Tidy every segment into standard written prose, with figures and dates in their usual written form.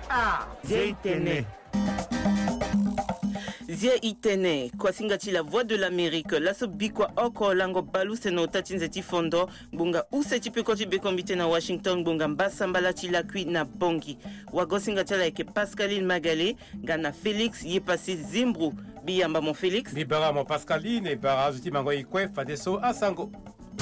Zia Itene. Zia Itene, Kwasingati la voix de l'Amérique, laso bikwa oko lango balu seno tatinzeti fondo, bunga useti pekoti bekombite na Washington, bunga mbasambala tilakwi na bongi. Wagosingati la eke Pascaline Magale, gana Félix yepasi Zimbru, biyamba mon Félix. Bibara mon Pascaline, et bara zuti mango ikwe fadeso asango.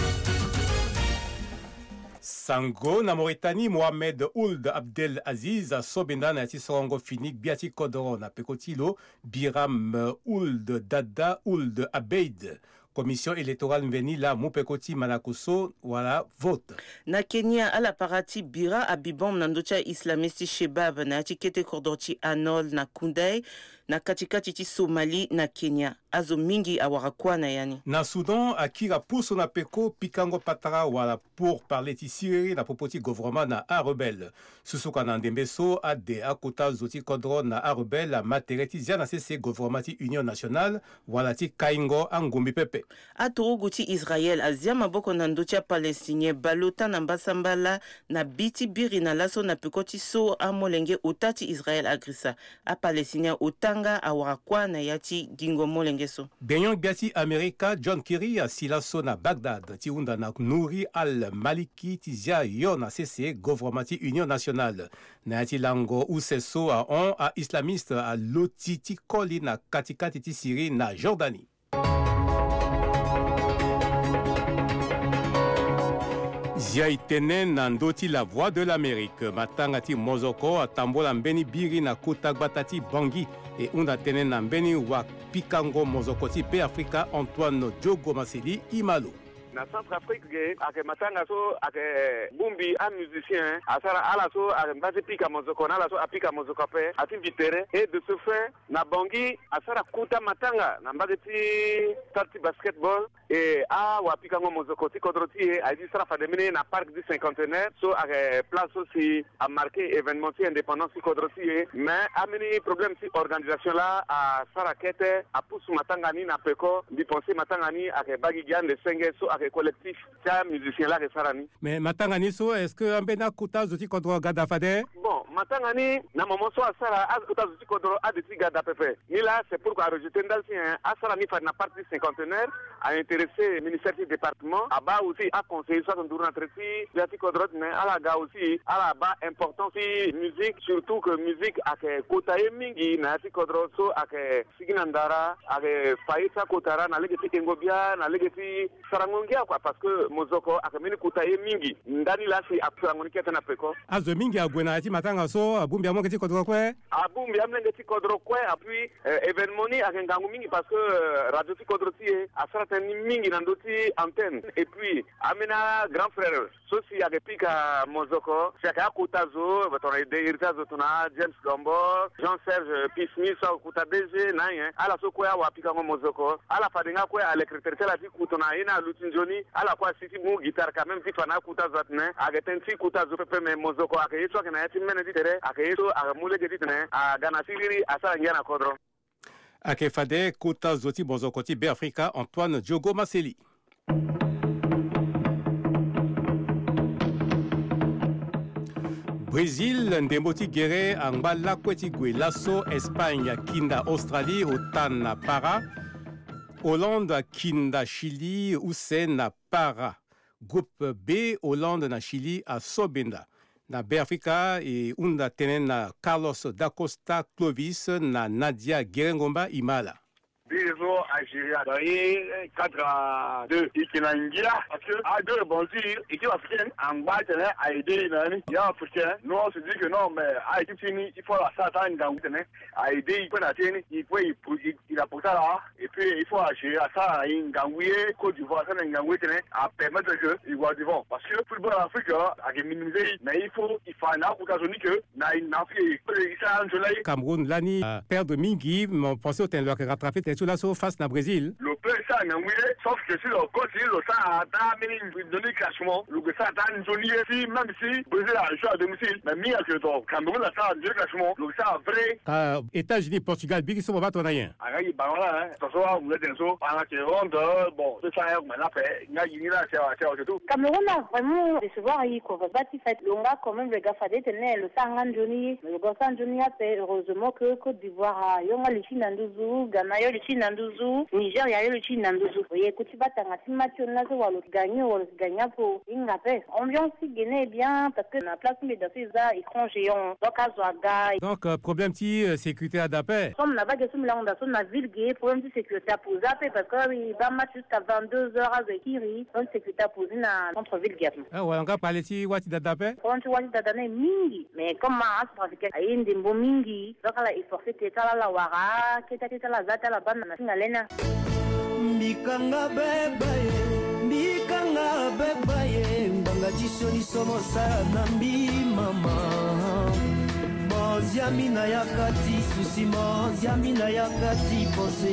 Sango na Mauritanie, Mohamed Ould Abdel Aziz Sobenda na yati sorongo finik biati kodoro na pekotilo Biram Ould Dada Ould Abeid. Commission électorale mveni la mupekoti manakuso wala vote. Na Kenya ala parati bira abibom na ndocha islamisti Shebab na yati kete kordorti Anol na Kundai na katikati ti Somali na Kenya. Azo mingi awarakwana yani. Na Soudan akira puso na peko pikango patara wala pour parler ti sireri na popoti gouvernement na a rebelle. Susuka na ndembeso ade akota zoti kodro na a rebelle la matereti zia na sese gouvernement ti Union nationale wala ti kaingo angumbi pepe. Atorogu ti Israël azia maboko na ndocha palestinien balota na mbasambala na biti biri na laso na pekoti so amolenge otati Israël agrisa. A palestinien otanga awarakwana yati gingo molenge. Benyon biati Amerika John Kerry a silaso na Bagdad ti unda na Nouri al-Maliki ti zia yo na CC gouvernement Union nationale na yati lango useso a on a islamiste a loti ti koli na katikati ti Syrie na Jordanie. Zia Itene na ndoti la voix de l'Amérique. Matanga ti mozoko a tambola mbeni biri na kota gbatati bangi e unda tene na mbeni wa pikango mozoko ti pe Afrika Antoine Diogo Maseli Imalo. Na Centrafrique ake matanga so ake bumbi a musicien asara ala so ake mbasi pika mozoko na ala so apika mozoko pe ati vitere et de ce fait na bangi asara kuta matanga na mbasi ti parti basketball et a wa pika mozoko ti kodroti a di sara fademine na parc du cinquantenaire so ake place aussi a marqué événement ti indépendance ti kodroti mais amini problème ti organisation là a sara kete a pousse matanga ni na peko di penser matanga ni ake bagi gian de senge so ake collectif ça musicien là resarani mais matangani so est-ce que ambena kuta zoti kodro gada fade bon matangani na moment so asara az kuta zoti kodro aditi gada pepe ni là c'est pourquoi rejeter ndalsien asara ni fa na partie cinquantenaire a intéressé ministère du département aba aussi a conseillé soit en tournant treti zati kodro mais ala ga aussi ala ba important si musique surtout que musique ake kota mingi na zati kodro so ake siginandara ake faisa kotara na legeti kengobia na legeti sarangongi quoi parce que mozoko akamini kutaye mingi ndani la si apangoni keta na peko azo mingi agwena ti matanga so abumbi amonge ti kodro kwe abumbi amnenge ti kodro kwe apui événement ni akengangu mingi parce que radio ti kodro ti asara ni mingi na ndoti antenne et puis amena grand frère so si akepika mozoko si akakutazo batona de irtazo tuna James Gombo Jean Serge Pismi so kuta DG na yen ala so kwa wapika mozoko ala fadinga kwa l'écriture la ti kutona ina lutinjoni ala kwa siti mu guitare quand même ti fana kuta zatne ageten ti kuta zo pepe me mozoko akeyeso kana yati mene ti tere akeyeso agamule ke ti tene agana siriri asara ngana kodro akefade kuta zoti mozoko ti be Afrika Antoine Diogo Maseli. Brésil ndemboti gere angba kweti gwe laso Espagne kinda Australie otan na para Hollande kinda Chili use na para groupe B Hollande na Chili a Sobenda na Afrika e unda tenen na Carlos da Costa Clovis na Nadia Gerengomba Imala. Biso Algérie dans 4-2 ikinangira parce que à deux bon dire équipe africaine en bas terrain a aidé nani ya africain non on se dit que non mais à équipe fini il faut la satan dans terrain a aidé il peut la tenir il a porté là et puis il faut agir à ça in gangoué Côte d'Ivoire ça in gangoué terrain à permettre que il voit devant parce que football en Afrique a minimiser mais il faut na occasion que na une Afrique ça en Juillet Cameroun lani perdre mingi mon pensé au tenir rattraper sur la face na Brésil. Le père ça n'a mouillé, sauf que si le continue le ça a donné classement, le ça a donné si même si Brésil a joué à domicile, mais mieux que toi, Cameroun a ça deux classements, le ça vrai. États-Unis, Portugal, Big Somo va tourner rien. Ah il bah voilà hein, ça soit vous êtes un pendant que ronde bon, c'est ça mais là après, il y a c'est tout. Cameroun a vraiment recevoir il quoi va pas fait le gars quand même le gars fallait tenir le sang Johnny, le gars sang Johnny a fait heureusement que Côte d'Ivoire il y a le Chinandouzou, Ghana il y a le Chinandouzou, Niger il y a le Chinandouzou. Oui, écoute tu vas t'engager match là ça va le gagner pour ingapé. Ambiance Guinée bien parce que la place mais dans ces écrans géants donc à Zouaga. Donc problème petit sécurité à d'appel. Comme la vague sur là on a sur la ville gay problème de sécurité à poser parce que il va match jusqu'à 22h avec Kiri donc sécurité à poser dans centre-ville gay. Ah ouais, on va parler si wati d'appel. Quand tu vois d'adana mingi mais comme ma africaine a une dembo mingi donc là il faut que tala la wara kita la zata la bande na singalena. Mikanga bebaye mbanga jisoni somo sala nambi mama moziamina yakati susi moziamina yakati pose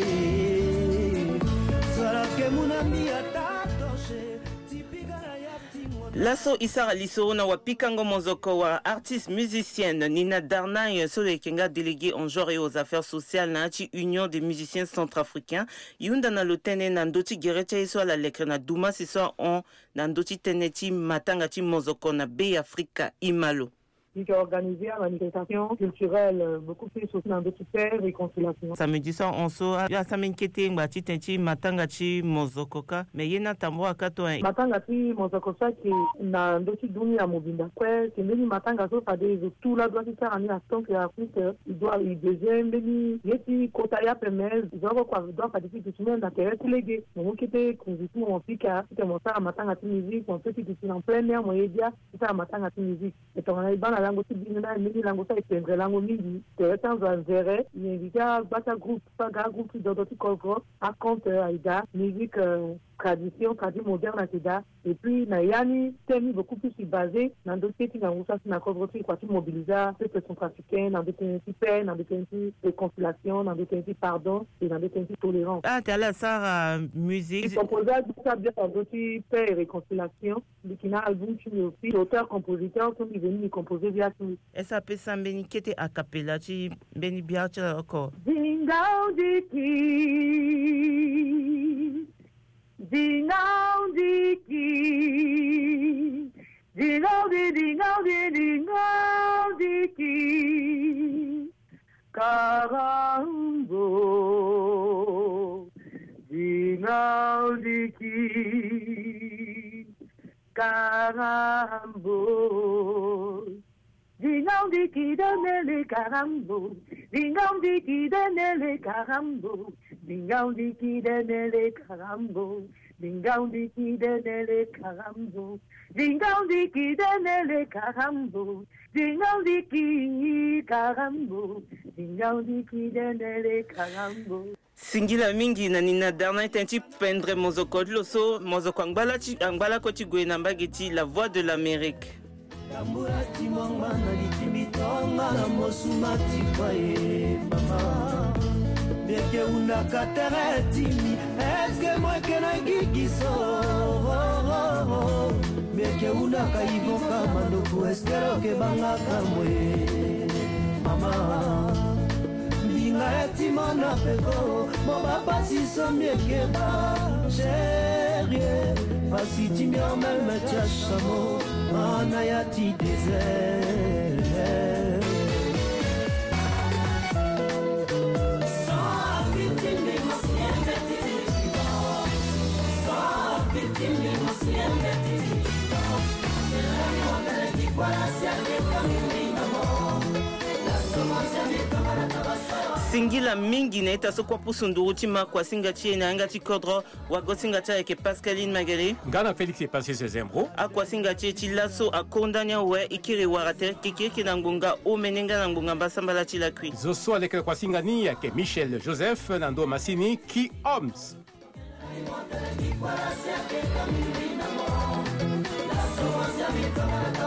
sarake munami atatoshe tipigara yakti. Lasso Isara Liso na wapikango mozoko wa artiste musicienne Nina Darnay Sole Kenga délégué en genre et aux affaires sociales na chi Union des musiciens centrafricains yunda na lotene na ndoti gerecha iso la lekre na duma siso on na ndoti teneti matanga chi mozoko na Bay Africa Imalo. qui a organisé une manifestation culturelle beaucoup plus aussi dans d'autres terres et constellations. Samedi ça on so ya samenkete ngati tenchi matanga chi mozokoka mais yena tambo akato matanga chi mozokoka qui na ndoti dunia mobinda kwa kendeni matanga so fade tout la doit faire en instant que Afrique il doit il deuxième beni yeti kota ya pemel doit quoi doit faire des petits monde d'intérêt tous les deux mon qui était conviction en Afrique c'était mon ça matanga chi musique on petit petit en plein air moyen dia ça matanga chi musique et on a dans la langue aussi bina mini langue ça est très langue mini de temps en temps il invite à battre groupe pas groupe d'autres colgros à compte aida musique tradition moderne à et puis Nayani thème beaucoup plus basé dans d'autres pays dans où ça c'est encore votre quoi tu mobiliser peuple centrafricain dans des pays paix dans des pays réconciliation dans des pays pardon et dans des pays tolérance. Ah t'as la ça musique il composait ça bien dans d'autres paix et réconciliation qui n'a album qui aussi auteur compositeur sont venus composer via tout et ça peut ça beni kete a cappella ci beni biacha encore Dingao diki Karambo Dingao diki Karambo Dingao diki denele Karambo Dingao diki denele Karambo Dingao diki denele Karambo Dingao diki denele Karambo Dingao diki denele Karambo Dingao diki Karambo Dingao diki denele Karambo. Singila mingi na Nina Darnay tenti pendre mozoko loso mozoko angbala koti gwena mbageti la voix de l'Amérique. Kambura timongwa na litimitonga na mosumati pae mama Beke unakatere timi eske mweke na gigiso Beke unakaivoka mandoku eskero ke banga kamwe mama Binga etimona peko Moba pasi somyeke ba Chérie Pasi timi en même tchachamo Anayati désert Singila mingi na ita sokwa pusunduru tima kwa singa chie na anga tikodro wago singa cha eke Pascaline Magali Ngana Félix est passé ses embros akwa singa chie chilaso akondanya we ikiri warate kiki na ngunga omenenga na ngunga basambala chila kui Zoso avec kwa singa ni yake Michel Joseph Nando Massini qui Homs La